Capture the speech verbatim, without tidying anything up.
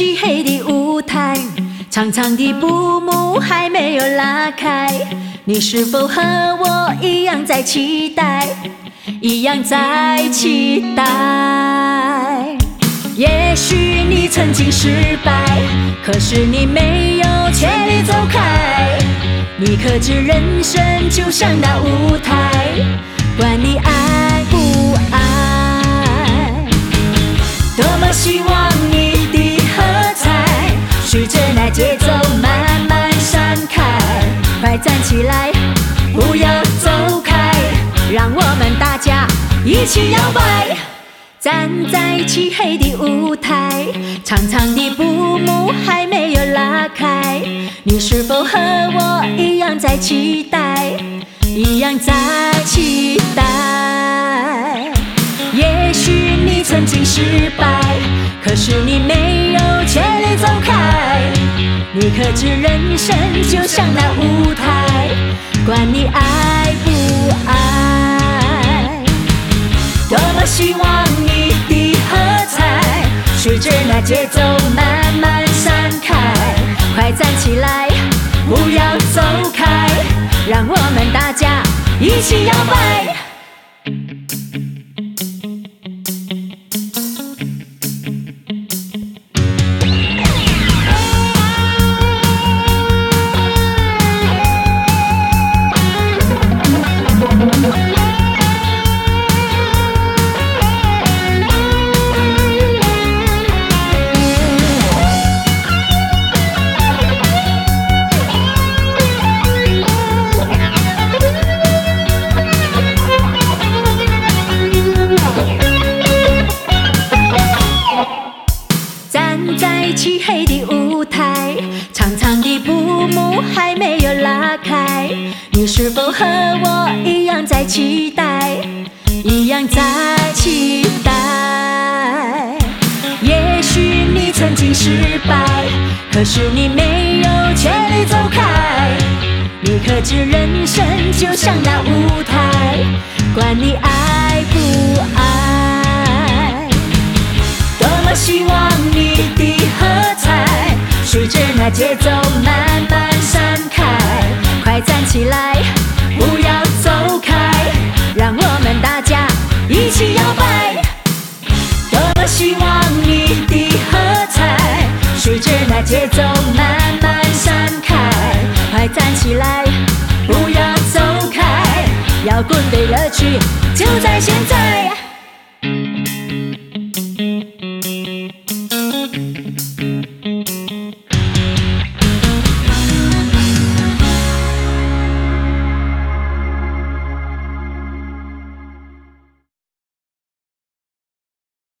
漆黑的舞台，长长的布幕还没有拉开，你是否和我一样在期待，一样在期待？也许你曾经失败，可是你没有全力走开。你可知人生就像那舞台，管你爱不爱。多么希望你的喝彩，随着那节奏慢慢散开。快站起来，不要走开，让我们大家一起摇摆。站在漆黑的舞台，长长的布幕还没有拉开，你是否和我一样在期待，一样在期待？也许你曾经失败，可是你没有全力走开。你可知人生就像那舞台，管你爱不爱。多么希望你的喝彩，随着那节奏慢慢散开。快站起来，不要走开，让我们大家一起摇摆。在漆黑的舞台，长长的布幕还没有拉开，你是否和我一样在期待，一样在期待？也许你曾经失败，可是你没有全力走开。你可知人生就像那舞台，管你爱不爱。多么希望你的喝彩，随着那节奏慢慢散开。快站起来，不要走开，让我们大家一起摇摆。多么希望你的喝彩，随着那节奏慢慢散开。快站起来，不要走开，摇滚的乐趣就在现在。